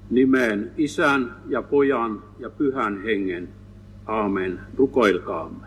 Nimeen Isän ja Pojan ja Pyhän Hengen. Aamen. Rukoilkaamme.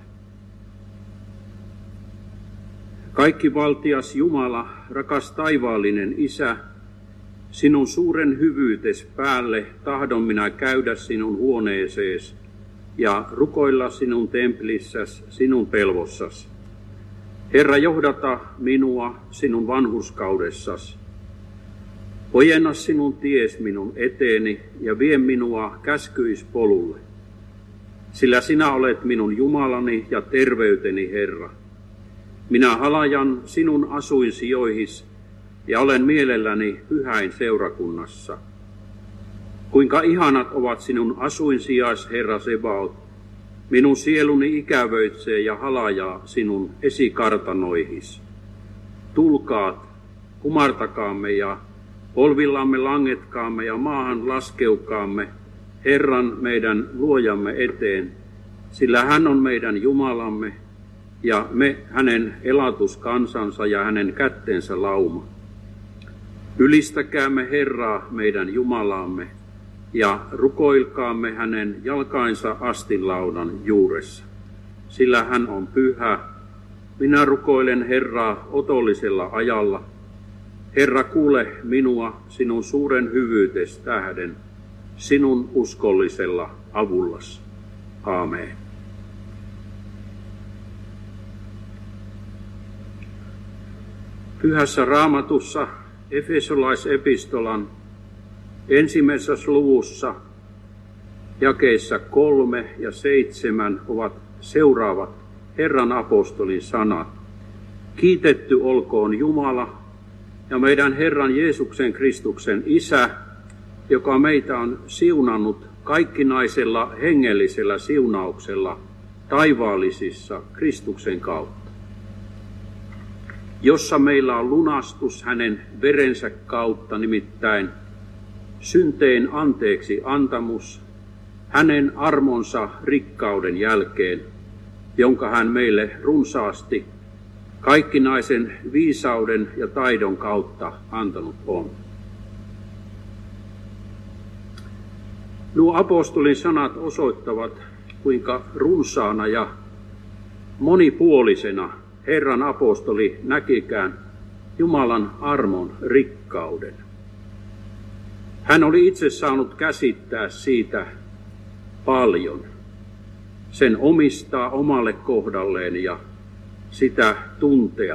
Kaikkivaltias Jumala, rakas taivaallinen Isä, sinun suuren hyvyytes päälle tahdon minä käydä sinun huoneesees ja rukoilla sinun templissäs, sinun pelvossas. Herra, johdata minua sinun vanhurskaudessas. Ojenna sinun ties minun eteeni ja vie minua käskyispolulle. Sillä sinä olet minun Jumalani ja terveyteni, Herra. Minä halajan sinun asuinsijoihis ja olen mielelläni pyhäin seurakunnassa. Kuinka ihanat ovat sinun asuinsijais, Herra Sebaot. Minun sieluni ikävöitsee ja halajaa sinun esikartanoihis. Tulkaat, kumartakaamme ja polvillamme langetkaamme ja maahan laskeukaamme Herran meidän luojamme eteen, sillä hän on meidän Jumalamme ja me hänen elatuskansansa ja hänen kättensä lauma. Ylistäkäämme Herraa meidän Jumalaamme ja rukoilkaamme hänen jalkainsa astinlaudan juuressa, sillä hän on pyhä. Minä rukoilen Herraa otollisella ajalla. Herra, kuule minua sinun suuren hyvyytes tähden, sinun uskollisella avullasi. Aamen. Pyhässä Raamatussa Efesolaisepistolan 1. luvussa jakeissa 3 ja 7 ovat seuraavat Herran apostolin sanat. Kiitetty olkoon Jumala ja meidän Herran Jeesuksen Kristuksen Isä, joka meitä on siunannut kaikkinaisella hengellisellä siunauksella taivaallisissa Kristuksen kautta, jossa meillä on lunastus hänen verensä kautta, nimittäin synteen anteeksi antamus hänen armonsa rikkauden jälkeen, jonka hän meille runsaasti kaikkinaisen viisauden ja taidon kautta antanut on. Nuo apostolin sanat osoittavat, kuinka runsaana ja monipuolisena Herran apostoli näkikään Jumalan armon rikkauden. Hän oli itse saanut käsittää siitä paljon, sen omistaa omalle kohdalleen ja sitä tuntea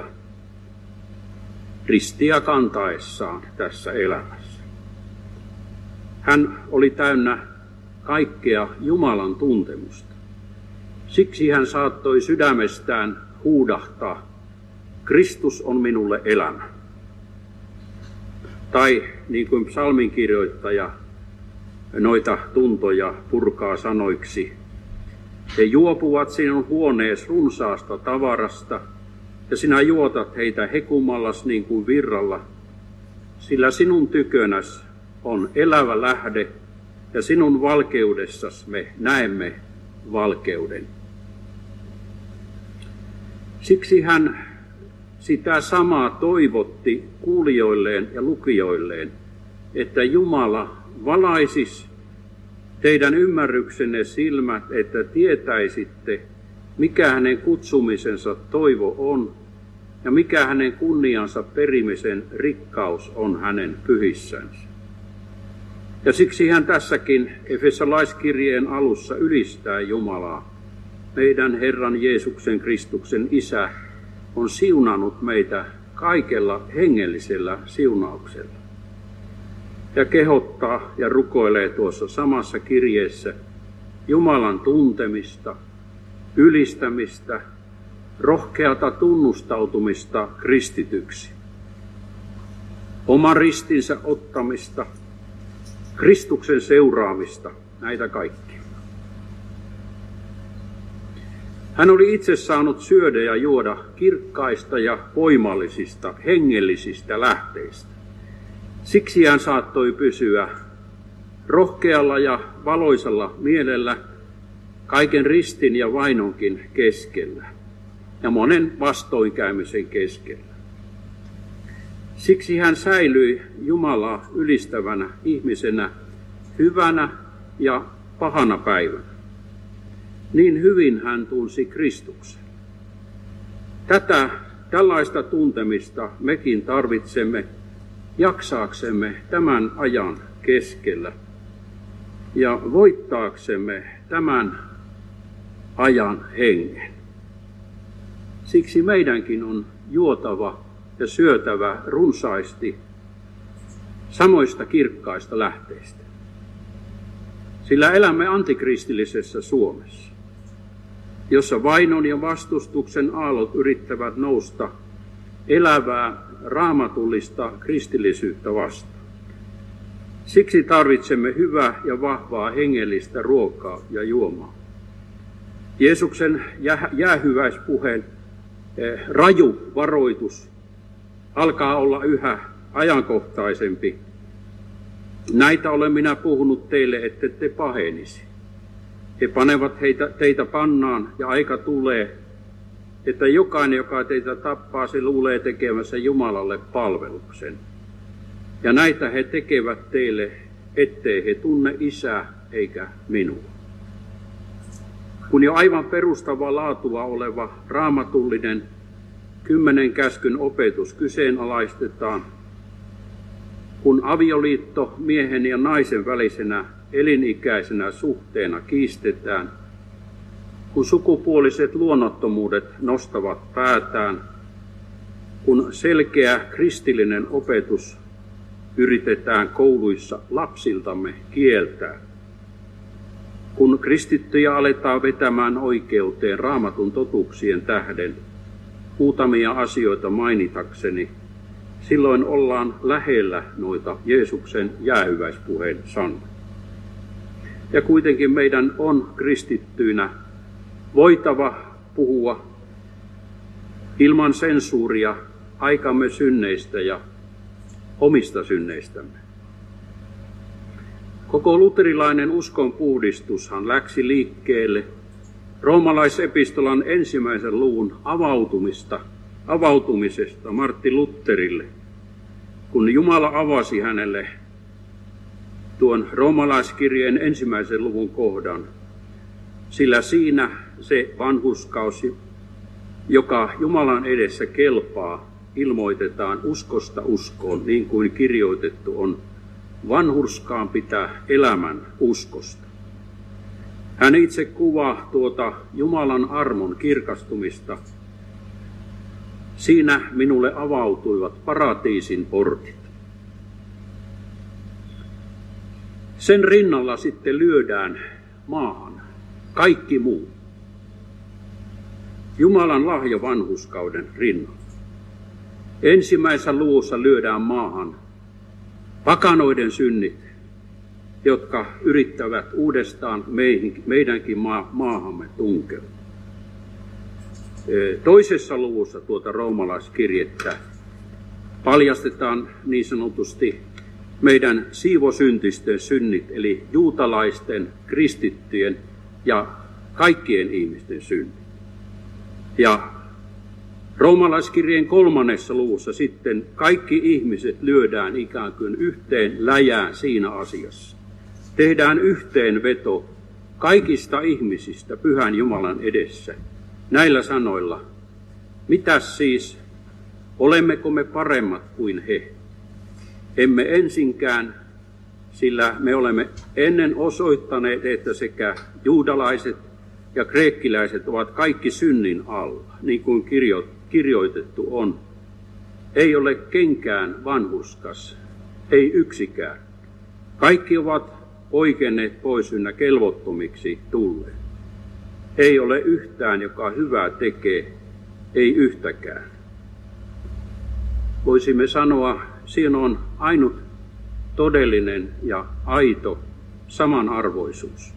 ristiä kantaessaan tässä elämässä. Hän oli täynnä kaikkea Jumalan tuntemusta. Siksi hän saattoi sydämestään huudahtaa, Kristus on minulle elämä. Tai niin kuin psalminkirjoittaja noita tuntoja purkaa sanoiksi, he juopuvat sinun huonees runsaasta tavarasta, ja sinä juotat heitä hekumallas niin kuin virralla, sillä sinun tykönäs on elävä lähde, ja sinun valkeudessasi me näemme valkeuden. Siksi hän sitä samaa toivotti kuulijoilleen ja lukijoilleen, että Jumala valaisisi teidän ymmärryksenne silmät, että tietäisitte, mikä hänen kutsumisensa toivo on ja mikä hänen kunniansa perimisen rikkaus on hänen pyhissänsä. Ja siksi hän tässäkin Efesolaiskirjeen alussa ylistää Jumalaa. Meidän Herran Jeesuksen Kristuksen Isä on siunannut meitä kaikella hengellisellä siunauksella. Ja kehottaa ja rukoilee tuossa samassa kirjeessä Jumalan tuntemista, ylistämistä, rohkeata tunnustautumista kristityksi, oman ristinsä ottamista, Kristuksen seuraamista, näitä kaikkia. Hän oli itse saanut syödä ja juoda kirkkaista ja voimallisista, hengellisistä lähteistä. Siksi hän saattoi pysyä rohkealla ja valoisalla mielellä kaiken ristin ja vainonkin keskellä ja monen vastoinkäymisen keskellä. Siksi hän säilyi Jumalaa ylistävänä ihmisenä hyvänä ja pahana päivänä. Niin hyvin hän tunsi Kristuksen. Tällaista tuntemista mekin tarvitsemme jaksaaksemme tämän ajan keskellä ja voittaaksemme tämän ajan hengen. Siksi meidänkin on juotava ja syötävä runsaasti samoista kirkkaista lähteistä. Sillä elämme antikristillisessä Suomessa, jossa vainon ja vastustuksen aallot yrittävät nousta elävää raamatullista kristillisyyttä vastaan. Siksi tarvitsemme hyvää ja vahvaa hengellistä ruokaa ja juomaa. Jeesuksen jäähyväispuheen raju varoitus alkaa olla yhä ajankohtaisempi. Näitä olen minä puhunut teille, ette te pahenisi. He panevat teitä pannaan ja aika tulee, että jokainen, joka teitä tappaa, se luulee tekemässä Jumalalle palveluksen. Ja näitä he tekevät teille, ettei he tunne Isää eikä minua. Kun jo aivan perustavaa laatua oleva raamatullinen 10 käskyn opetus kyseenalaistetaan, kun avioliitto miehen ja naisen välisenä elinikäisenä suhteena kiistetään, kun sukupuoliset luonnottomuudet nostavat päätään, kun selkeä kristillinen opetus yritetään kouluissa lapsiltamme kieltää, kun kristittyjä aletaan vetämään oikeuteen Raamatun totuuksien tähden, muutamia asioita mainitakseni, silloin ollaan lähellä noita Jeesuksen jäähyväispuheen sanoja. Ja kuitenkin meidän on kristittyinä voitava puhua ilman sensuuria aikamme synneistä ja omista synneistämme. Koko luterilainen uskonpuhdistushan läksi liikkeelle roomalaisepistolan 1. luvun avautumisesta Martti Lutherille, kun Jumala avasi hänelle tuon roomalaiskirjeen 1. luvun kohdan, sillä siinä se vanhurskaus, joka Jumalan edessä kelpaa, ilmoitetaan uskosta uskoon, niin kuin kirjoitettu on, vanhurskaan pitää elämän uskosta. Hän itse kuvaa tuota Jumalan armon kirkastumista. Siinä minulle avautuivat paratiisin portit. Sen rinnalla sitten lyödään maahan kaikki muu. Jumalan lahja vanhurskauden rinnalla. 1. luvussa lyödään maahan pakanoiden synnit, jotka yrittävät uudestaan meidänkin maahamme tunkea. 2. luvussa tuota roomalaiskirjettä paljastetaan niin sanotusti meidän siivosyntisten synnit, eli juutalaisten, kristittyjen ja kaikkien ihmisten synnit. Ja roomalaiskirjeen 3. luvussa sitten kaikki ihmiset lyödään ikään kuin yhteen läjään siinä asiassa. Tehdään yhteenveto kaikista ihmisistä Pyhän Jumalan edessä näillä sanoilla. Mitäs siis, olemmeko me paremmat kuin he? Emme ensinkään, sillä me olemme ennen osoittaneet, että sekä juudalaiset ja kreekkiläiset ovat kaikki synnin alla, niin kuin kirjoitettu on. Ei ole kenkään vanhurskas, ei yksikään. Kaikki ovat oikeneet pois ynnä kelvottomiksi tulleet. Ei ole yhtään, joka hyvää tekee, ei yhtäkään. Voisimme sanoa, siinä on ainut todellinen ja aito samanarvoisuus.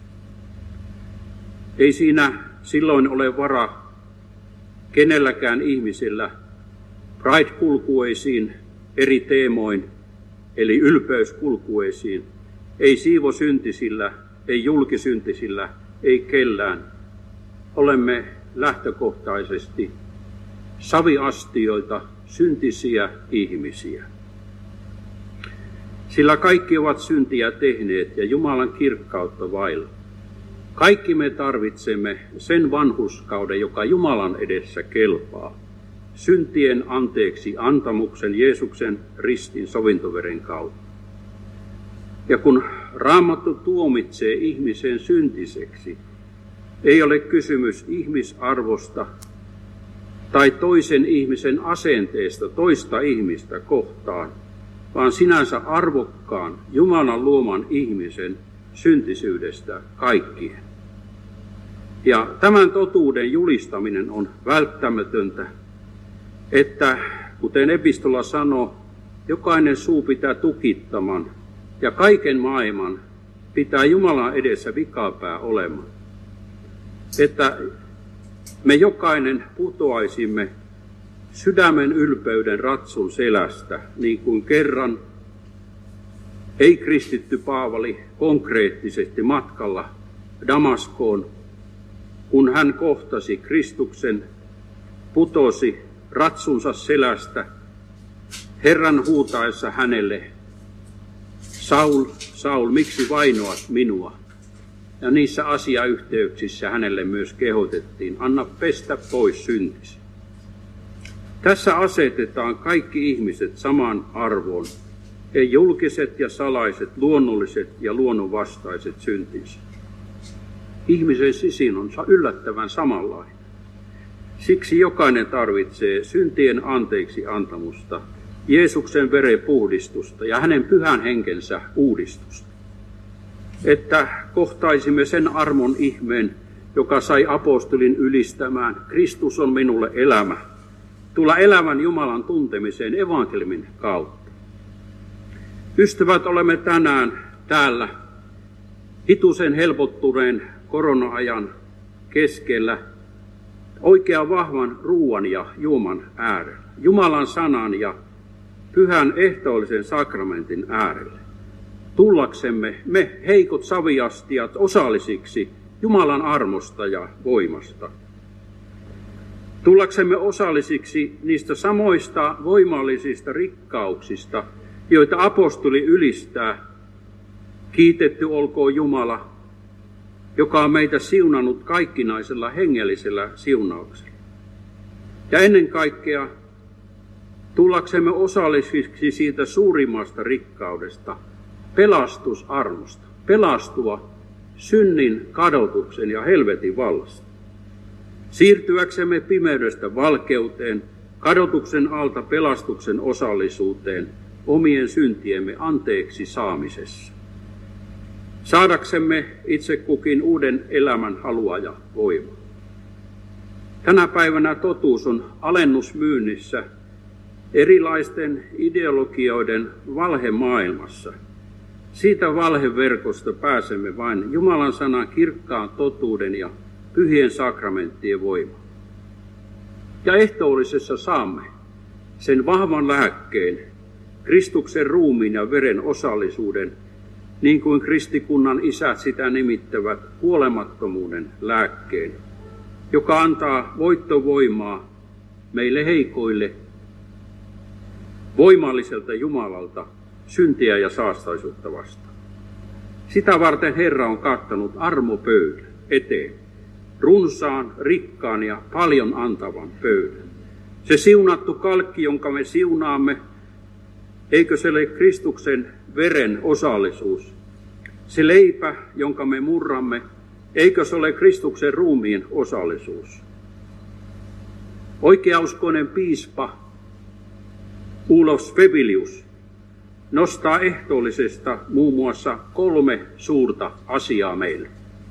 Ei siinä silloin ole varaa kenelläkään ihmisellä pride-kulkueisiin eri teemoin, eli ylpeyskulkueisiin. Ei siivosyntisillä, ei julkisyntisillä, ei kellään. Olemme lähtökohtaisesti saviastioita, syntisiä ihmisiä. Sillä kaikki ovat syntiä tehneet ja Jumalan kirkkautta vailla. Kaikki me tarvitsemme sen vanhurskauden, joka Jumalan edessä kelpaa, syntien anteeksi antamuksen Jeesuksen ristin sovintoveren kautta. Ja kun Raamattu tuomitsee ihmisen syntiseksi, ei ole kysymys ihmisarvosta tai toisen ihmisen asenteesta toista ihmistä kohtaan, vaan sinänsä arvokkaan Jumalan luoman ihmisen syntisyydestä kaikkien. Ja tämän totuuden julistaminen on välttämätöntä, että kuten epistola sanoo, jokainen suu pitää tukittaman ja kaiken maailman pitää Jumalan edessä vikapää olemaan. Että me jokainen putoaisimme sydämen ylpeyden ratsun selästä, niin kuin kerran ei-kristitty Paavali konkreettisesti matkalla Damaskoon, kun hän kohtasi Kristuksen, putosi ratsunsa selästä, Herran huutaessa hänelle, Saul, Saul, miksi vainoat minua? Ja niissä asiayhteyksissä hänelle myös kehotettiin, anna pestä pois syntisi. Tässä asetetaan kaikki ihmiset samaan arvoon, ei julkiset ja salaiset, luonnolliset ja luonnonvastaiset syntinsä. Ihmisen sisin on yllättävän samanlainen. Siksi jokainen tarvitsee syntien anteeksi antamusta, Jeesuksen veren puhdistusta ja hänen pyhän henkensä uudistusta. Että kohtaisimme sen armon ihmeen, joka sai apostolin ylistämään, Kristus on minulle elämä, tulla elävän Jumalan tuntemiseen evankeliumin kautta. Ystävät, olemme tänään täällä hitusen helpottuneen korona-ajan keskellä oikean vahvan ruuan ja juoman äärellä, Jumalan sanan ja pyhän ehtoollisen sakramentin äärelle. Tullaksemme me heikot saviastiat osallisiksi Jumalan armosta ja voimasta. Tullaksemme osallisiksi niistä samoista voimallisista rikkauksista, joita apostoli ylistää. Kiitetty olkoon Jumala, joka on meitä siunannut kaikkinaisella hengellisellä siunauksella. Ja ennen kaikkea tullaksemme osallisiksi siitä suurimmasta rikkaudesta, pelastusarmosta, pelastua synnin, kadotuksen ja helvetin vallasta. Siirtyäksemme pimeydestä valkeuteen, kadotuksen alta pelastuksen osallisuuteen, omien syntiemme anteeksi saamisessa. Saadaksemme itse kukin uuden elämän halua ja voimaa. Tänä päivänä totuus on alennusmyynnissä erilaisten ideologioiden valhemaailmassa. Siitä valheverkosta pääsemme vain Jumalan sanan kirkkaan totuuden ja pyhien sakramenttien voimaan. Ja ehtoollisessa saamme sen vahvan lääkkeen, Kristuksen ruumiin ja veren osallisuuden, niin kuin kristikunnan isät sitä nimittävät, kuolemattomuuden lääkkeen, joka antaa voittovoimaa meille heikoille, voimalliselta Jumalalta, syntiä ja saastaisuutta vastaan. Sitä varten Herra on kattanut armopöydän eteen, runsaan, rikkaan ja paljon antavan pöydän. Se siunattu kalkki, jonka me siunaamme, eikö se ole Kristuksen veren osallisuus? Se leipä, jonka me murramme, eikö se ole Kristuksen ruumiin osallisuus? Oikeauskoinen piispa Ulos Fevilius nostaa ehtoollisesta muun muassa 3 suurta asiaa meille.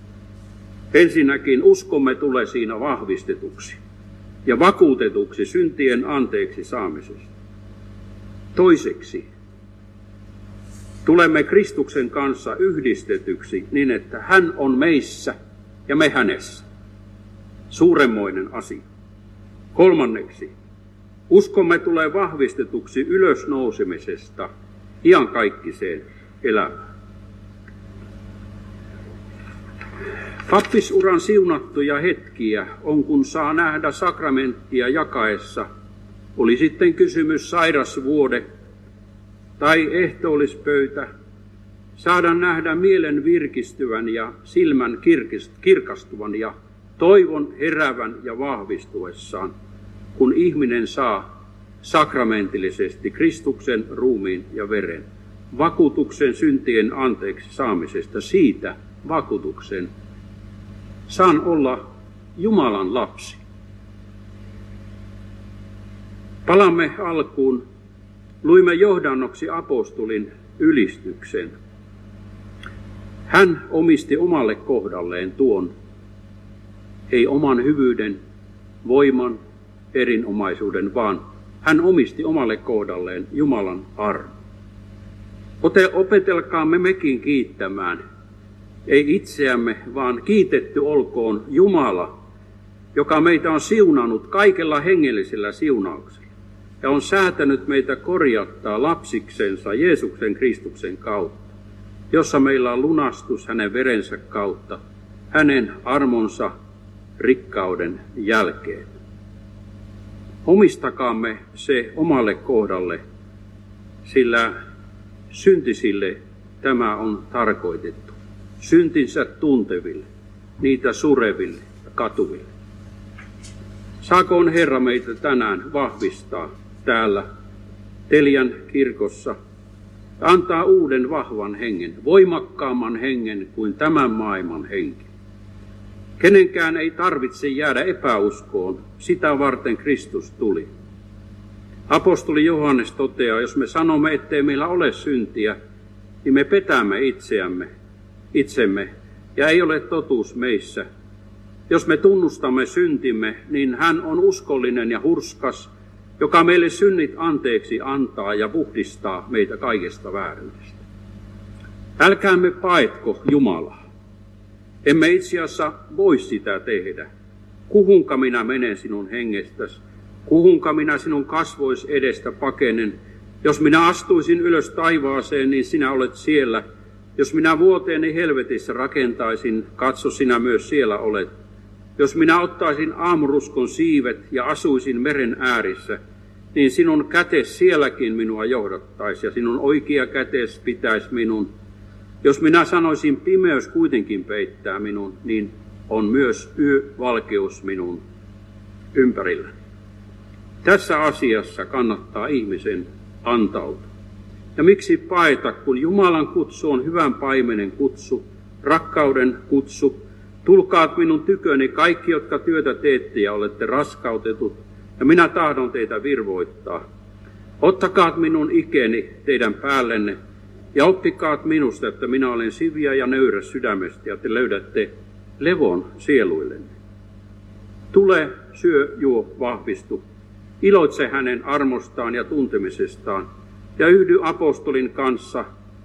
Ensinnäkin uskomme tulee siinä vahvistetuksi ja vakuutetuksi syntien anteeksi saamisesta. Toiseksi, tulemme Kristuksen kanssa yhdistetyksi niin, että hän on meissä ja me hänessä. Suuremmoinen asia. Kolmanneksi, uskomme tulee vahvistetuksi ylösnousemisesta iankaikkiseen elämään. Pappisuran siunattuja hetkiä on, kun saa nähdä sakramenttia jakaessa, oli sitten kysymys sairasvuode tai ehtoollispöytä, saada nähdä mielen virkistyvän ja silmän kirkastuvan ja toivon herävän ja vahvistuessaan, kun ihminen saa sakramentillisesti Kristuksen ruumiin ja veren, vakuutuksen syntien anteeksi saamisesta, siitä vakuutuksen saan olla Jumalan lapsi. Palamme alkuun, luimme johdannoksi apostolin ylistyksen. Hän omisti omalle kohdalleen tuon, ei oman hyvyyden, voiman, erinomaisuuden, vaan hän omisti omalle kohdalleen Jumalan armon. Opetelkaamme mekin kiittämään, ei itseämme, vaan kiitetty olkoon Jumala, joka meitä on siunannut kaikella hengellisellä siunauksella ja on säätänyt meitä korjattaa lapsiksensa Jeesuksen Kristuksen kautta, jossa meillä on lunastus hänen verensä kautta, hänen armonsa rikkauden jälkeen. Omistakaamme se omalle kohdalle, sillä syntisille tämä on tarkoitettu. Syntinsä tunteville, niitä sureville ja katuville. Saakoon Herra meitä tänään vahvistaa täällä Telian kirkossa ja antaa uuden vahvan hengen, voimakkaamman hengen kuin tämän maailman henki. Kenenkään ei tarvitse jäädä epäuskoon, sitä varten Kristus tuli. Apostoli Johannes toteaa, jos me sanomme, ettei meillä ole syntiä, niin me petämme itsemme ja ei ole totuus meissä. Jos me tunnustamme syntimme, niin hän on uskollinen ja hurskas, joka meille synnit anteeksi antaa ja puhdistaa meitä kaikesta vääryydestä. Älkäämme paetko Jumalaa. Emme itse asiassa voi sitä tehdä. Kuhunka minä menen sinun hengestäsi? Kuhunka minä sinun kasvois edestä pakenen? Jos minä astuisin ylös taivaaseen, niin sinä olet siellä. Jos minä vuoteeni helvetissä rakentaisin, katso sinä myös siellä olet. Jos minä ottaisin aamuruskon siivet ja asuisin meren äärissä, niin sinun kätes sielläkin minua johdattaisi ja sinun oikea kätes pitäisi minun. Jos minä sanoisin, pimeys kuitenkin peittää minun, niin on myös yövalkeus minun ympärilläni. Tässä asiassa kannattaa ihmisen antautua. Ja miksi paeta, kun Jumalan kutsu on hyvän paimenen kutsu, rakkauden kutsu. Tulkaat minun tyköni kaikki, jotka työtä teette ja olette raskautetut, ja minä tahdon teitä virvoittaa. Ottakaat minun ikeni teidän päällenne, ja oppikaat minusta, että minä olen siviä ja nöyrä sydämestä, ja te löydätte levon sieluillenne. Tule, syö, juo, vahvistu. Iloitse hänen armostaan ja tuntemisestaan, ja yhdy apostolin kanssa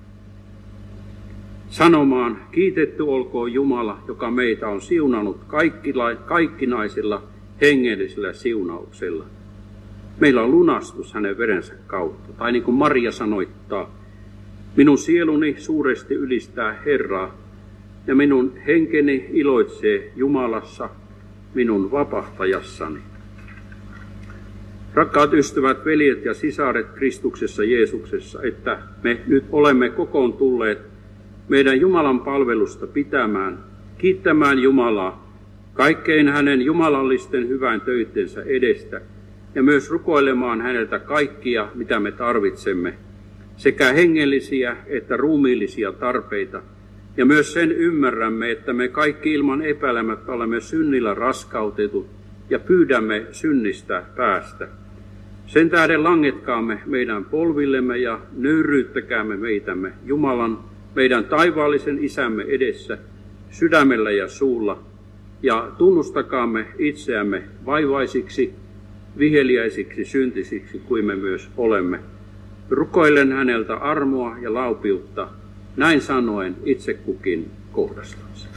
sanomaan, kiitetty olkoon Jumala, joka meitä on siunannut kaikkinaisilla hengellisillä siunauksella. Meillä on lunastus hänen verensä kautta. Tai niin kuin Maria sanoittaa, minun sieluni suuresti ylistää Herraa, ja minun henkeni iloitsee Jumalassa, minun vapahtajassani. Rakkaat ystävät, veljet ja sisaret Kristuksessa Jeesuksessa, että me nyt olemme kokoon tulleet meidän Jumalan palvelusta pitämään, kiittämään Jumalaa kaikkein hänen jumalallisten hyvän töittensä edestä ja myös rukoilemaan häneltä kaikkia, mitä me tarvitsemme, sekä hengellisiä että ruumiillisia tarpeita. Ja myös sen ymmärrämme, että me kaikki ilman epäilemättä olemme synnillä raskautetut ja pyydämme synnistä päästä. Sen tähden langetkaamme meidän polvillemme ja nöyryyttäkäämme meitämme Jumalan, meidän taivaallisen Isämme edessä, sydämellä ja suulla, ja tunnustakaamme itseämme vaivaisiksi, viheliäisiksi, syntisiksi kuin me myös olemme. Rukoilen häneltä armoa ja laupiutta, näin sanoen itse kukin kohdastansa.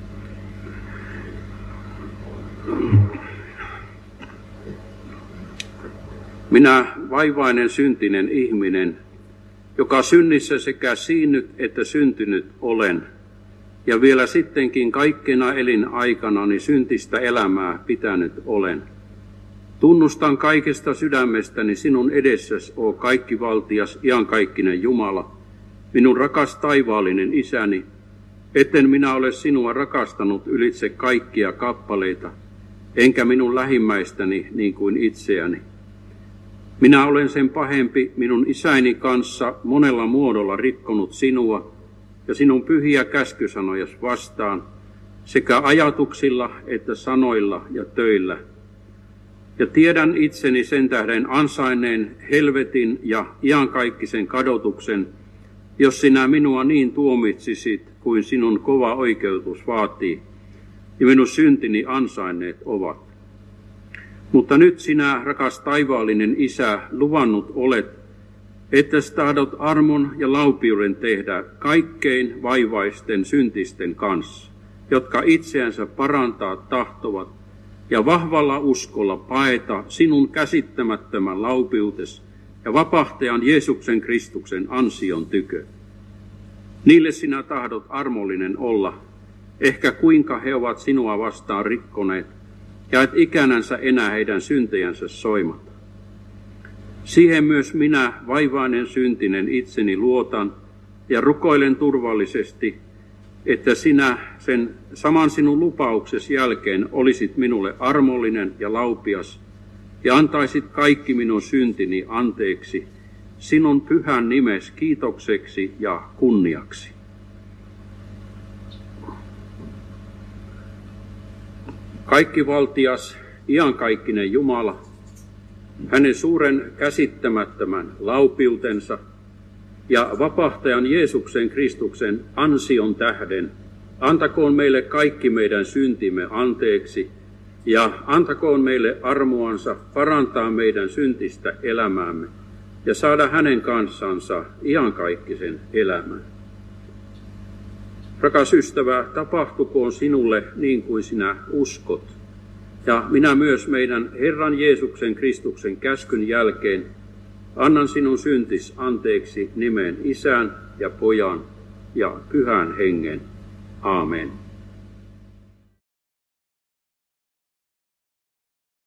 Minä vaivainen syntinen ihminen, joka synnissä sekä siinnyt että syntynyt olen, ja vielä sittenkin kaikkina elinaikanani syntistä elämää pitänyt olen. Tunnustan kaikesta sydämestäni sinun edessäsi, o kaikkivaltias, iankaikkinen Jumala, minun rakas taivaallinen Isäni, etten minä ole sinua rakastanut ylitse kaikkia kappaleita, enkä minun lähimmäistäni niin kuin itseäni. Minä olen sen pahempi minun isäni kanssa monella muodolla rikkonut sinua ja sinun pyhiä käskysanojas vastaan, sekä ajatuksilla että sanoilla ja töillä. Ja tiedän itseni sen tähden ansainneen helvetin ja iankaikkisen kadotuksen, jos sinä minua niin tuomitsisit kuin sinun kova oikeutus vaatii, ja minun syntini ansainneet ovat. Mutta nyt sinä, rakas taivaallinen Isä, luvannut olet, että tahdot armon ja laupiuden tehdä kaikkein vaivaisten syntisten kanssa, jotka itseänsä parantaa tahtovat, ja vahvalla uskolla paeta sinun käsittämättömän laupiutes ja vapahtajan Jeesuksen Kristuksen ansion tykö. Niille sinä tahdot armollinen olla, ehkä kuinka he ovat sinua vastaan rikkoneet, ja et ikänänsä enää heidän syntejänsä soimata. Siihen myös minä, vaivainen syntinen, itseni luotan ja rukoilen turvallisesti, että sinä sen saman sinun lupauksesi jälkeen olisit minulle armollinen ja laupias ja antaisit kaikki minun syntini anteeksi sinun pyhän nimes kiitokseksi ja kunniaksi. Kaikkivaltias, iankaikkinen Jumala, hänen suuren käsittämättömän laupiutensa ja vapahtajan Jeesuksen Kristuksen ansion tähden antakoon meille kaikki meidän syntimme anteeksi ja antakoon meille armoansa parantaa meidän syntistä elämäämme ja saada hänen kanssansa iankaikkisen elämän. Rakas ystävä, tapahtukoon sinulle niin kuin sinä uskot. Ja minä myös meidän Herran Jeesuksen Kristuksen käskyn jälkeen annan sinun syntis anteeksi nimeen Isän ja Pojan ja Pyhän Hengen. Aamen.